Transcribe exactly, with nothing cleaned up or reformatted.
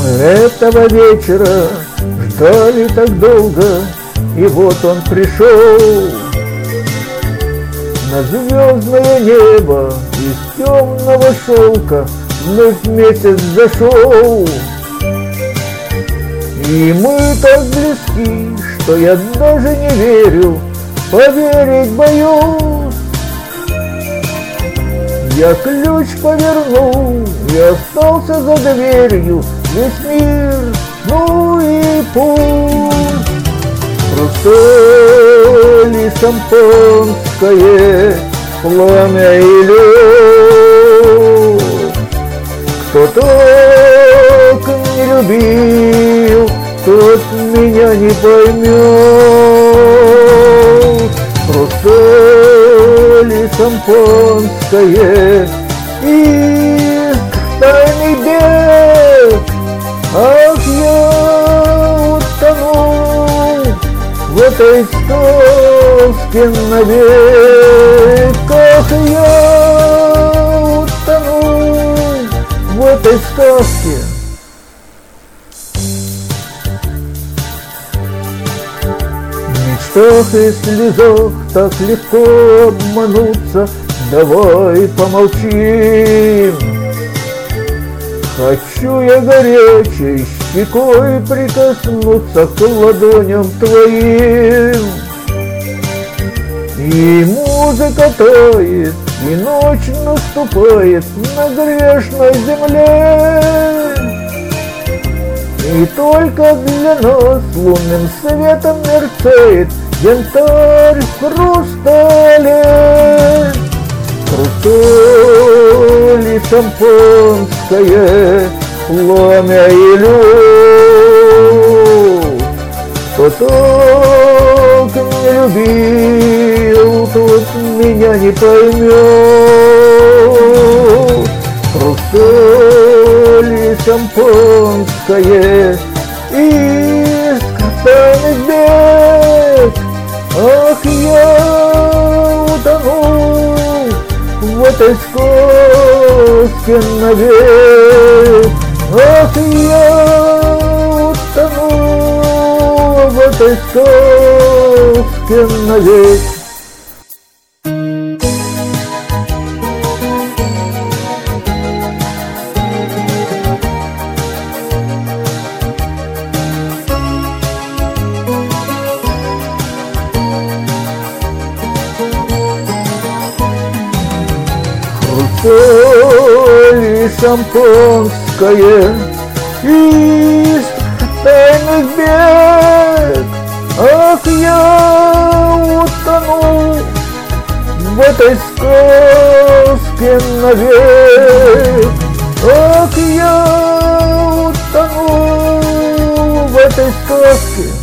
Этого вечера ждали так долго, и вот он пришел. На звездное небо из темного шелка вновь месяц зашел. И мы так близки, что я даже не верю, поверить боюсь. Я ключ повернул и остался за дверью, весь мир, ну и пусть. Хрусталь шампанское, пламя и лед. Кто так не любил, тот меня не поймет. Хрусталь шампанское, иск, тайный бег. Ах, я утонул в этой сказке навек. Ах, я утонул в этой сказке. В мечтах и слезах так легко обмануться, давай помолчим. Хочу я горячей щекой прикоснуться к ладоням твоим. И музыка тает, и ночь наступает на грешной земле. И только для нас лунным светом мерцает янтарь в хрустале. Хрусталь и шампанское, пламя и лед. Кто так не любил, тот меня не поймет. Хрусталь и шампанское, иск, тайный бег. Ах, я утонул в этой сказке навек. Ах, я утонул в этой сказке навек. Хрусталь и шампанское, иск, тайный бег. Ах, я утонул в этой сказке навек. Ах, я утонул в этой сказке.